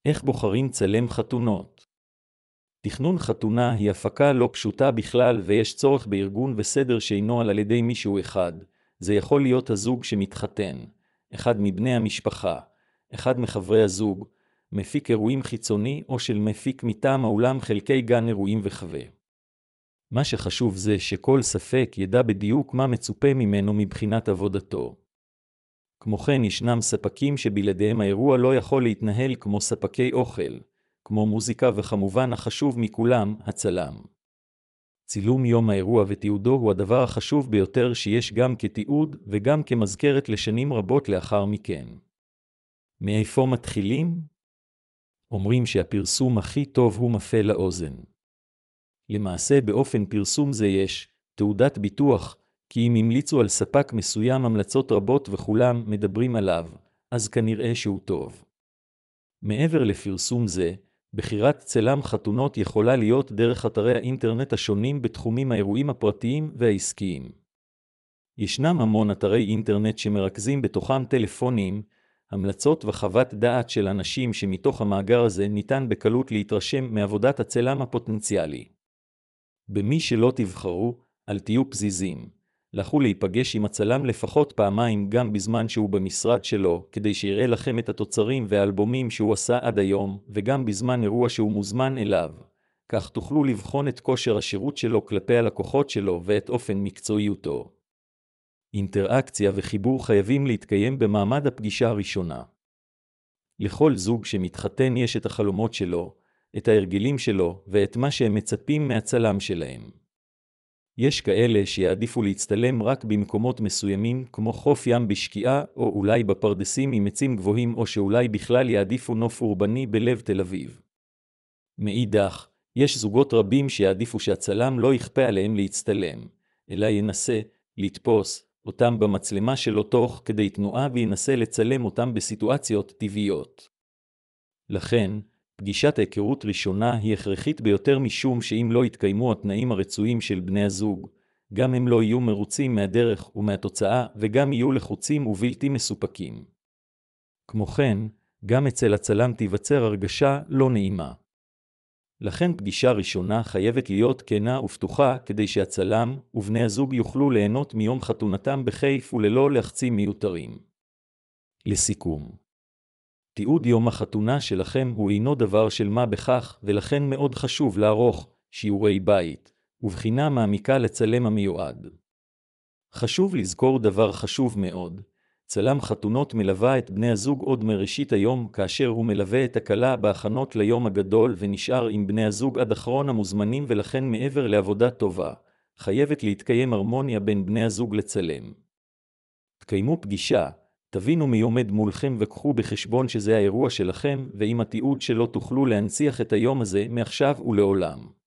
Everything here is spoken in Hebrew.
איך בוחרים צלם חתונות? תכנון חתונה היא הפקה לא פשוטה בכלל ויש צורך בארגון וסדר שינוהל על ידי מישהו אחד. זה יכול להיות הזוג שמתחתן, אחד מבני המשפחה, אחד מחברי הזוג, מפיק אירועים חיצוני או של מפיק מטעם האולם חלקי גן אירועים וחווה. מה שחשוב זה שכל ספק ידע בדיוק מה מצופה ממנו מבחינת עבודתו. כמו כן ישנם ספקים שבלעדיהם האירוע לא יכול להתנהל כמו ספקי אוכל, כמו מוזיקה וכמובן החשוב מכולם, הצלם. צילום יום האירוע ותיעודו הוא הדבר החשוב ביותר שיש גם כתיעוד וגם כמזכרת לשנים רבות לאחר מכן. מאיפה מתחילים? אומרים שהפרסום הכי טוב הוא מפה לאוזן. למעשה באופן פרסום זה יש תעודת ביטוח, כי אם המליצו על ספק מסוים המלצות רבות וכולם מדברים עליו, אז כנראה שהוא טוב. מעבר לפרסום זה, בחירת צלם חתונות יכולה להיות דרך אתרי האינטרנט השונים בתחומים האירועים הפרטיים והעסקיים. ישנם המון אתרי אינטרנט שמרכזים בתוכם טלפונים, המלצות וחוות דעת של אנשים שמתוך המאגר הזה ניתן בקלות להתרשם מעבודת הצלם הפוטנציאלי. במי שלא תבחרו, אל תהיו פזיזים. לכו להיפגש עם הצלם לפחות פעמיים גם בזמן שהוא במשרד שלו, כדי שיראה לכם את התוצרים והאלבומים שהוא עשה עד היום, וגם בזמן אירוע שהוא מוזמן אליו. כך תוכלו לבחון את כושר השירות שלו כלפי הלקוחות שלו ואת אופן מקצועיותו. אינטראקציה וחיבור חייבים להתקיים במעמד הפגישה הראשונה. לכל זוג שמתחתן יש את החלומות שלו, את ההרגלים שלו ואת מה שהם מצפים מהצלם שלהם. יש כאלה שיעדיפו להצטלם רק במקומות מסוימים כמו חוף ים בשקיעה או אולי בפרדסים עם עצים גבוהים או שאולי בכלל יעדיפו נוף אורבני בלב תל אביב. מאידך, יש זוגות רבים שיעדיפו שהצלם לא יכפה עליהם להצטלם, אלא ינסה לתפוס אותם במצלמה שלו תוך כדי תנועה וינסה לצלם אותם בסיטואציות טבעיות. לכן, פגישת ההיכרות ראשונה היא הכרחית ביותר משום שאם לא יתקיימו התנאים הרצויים של בני הזוג, גם הם לא יהיו מרוצים מהדרך ומהתוצאה וגם יהיו לחוצים ובלתי מסופקים. כמו כן, גם אצל הצלם תיווצר הרגשה לא נעימה. לכן פגישה ראשונה חייבת להיות כנה ופתוחה כדי שהצלם ובני הזוג יוכלו ליהנות מיום חתונתם בכיף וללא לחצים מיותרים. לסיכום, תיעוד יום החתונה שלכם הוא אינו דבר של מה בכך, ולכן מאוד חשוב לערוך שיעורי בית, ובחינה מעמיקה לצלם המיועד. חשוב לזכור דבר חשוב מאוד, צלם חתונות מלווה את בני הזוג עוד מראשית היום, כאשר הוא מלווה את הכלה בהכנות ליום הגדול ונשאר עם בני הזוג עד אחרון המוזמנים, ולכן מעבר לעבודה טובה, חייבת להתקיים הרמוניה בין בני הזוג לצלם. תקיימו פגישה, תבינו מי עומד מולכם וקחו בחשבון שזה האירוע שלכם, ועם התיעוד שלו תוכלו להנציח את היום הזה מעכשיו ולעולם.